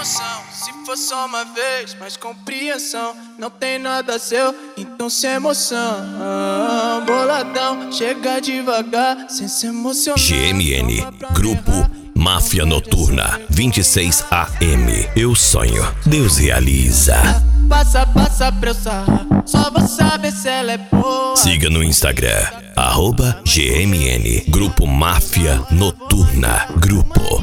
noção, se for só uma vez, mais compreensão. Não tem nada seu, então sem emoção. Boladão, chega devagar, sem se emocionar. GMN, Grupo Máfia Noturna, 26 AM. Eu sonho, Deus realiza. Passa pra eu sarrar, só vou saber se ela é boa. Siga no Instagram, @GMN, Grupo Máfia Noturna, Grupo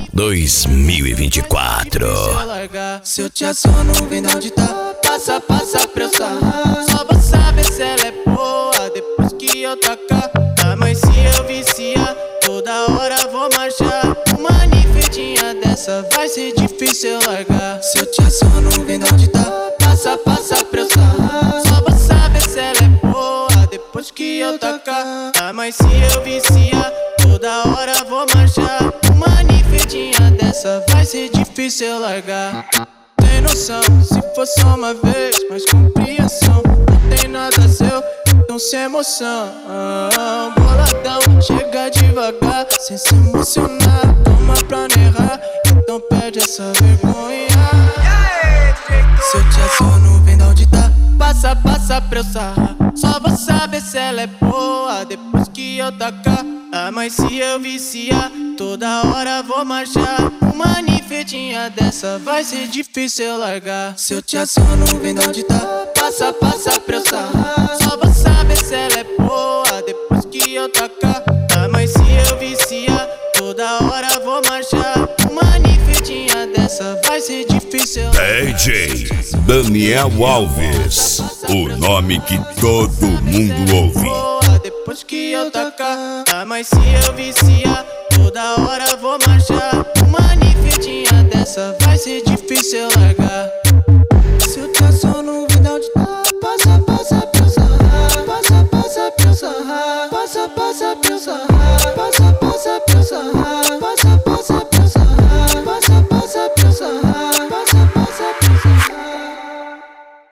2024. Se eu te assono, vem de onde tá. Passa pra eu sarrar, só vou saber se ela é boa depois que eu tacar. Mas se eu viciar, toda hora vou marchar. Uma nifedinha dessa vai ser difícil eu largar. Se eu te assono, vem de onde tá. Passa pra eu sarrar, só vou saber se ela é boa depois que eu tacar. Mas se eu viciar, toda hora vou marchar. Uma nifedinha dessa vai ser difícil eu largar. Tem noção, se for só uma vez, mais compreensão. Não tem nada seu, então sem emoção. Boladão, chega devagar, sem se emocionar. Toma pra não errar, então perde essa vergonha. Se eu te assono, vem de onde tá. Passa pra eu sarrar, só vou saber se ela é boa depois que eu tacar. Mas se eu viciar, toda hora vou marchar. Uma nifedinha dessa vai ser difícil eu largar. Se eu te assono, vem de onde tá. Passa pra eu sarrar, só vou saber se ela é boa depois que eu tacar. Mas se eu viciar, toda hora vou marchar. Uma nifedinha dessa vai ser difícil eu largar. DJ Daniel Alves, o nome que todo mundo ouve. Depois que eu tacar, mas se eu viciar, toda hora vou marchar. Uma nifedinha dessa vai ser difícil eu largar. Se eu te assono, vem de onde tá. Passa pra eu sarrar, passa pra eu sarrar, passa pra eu sarrar, passa pra eu sarrar, passa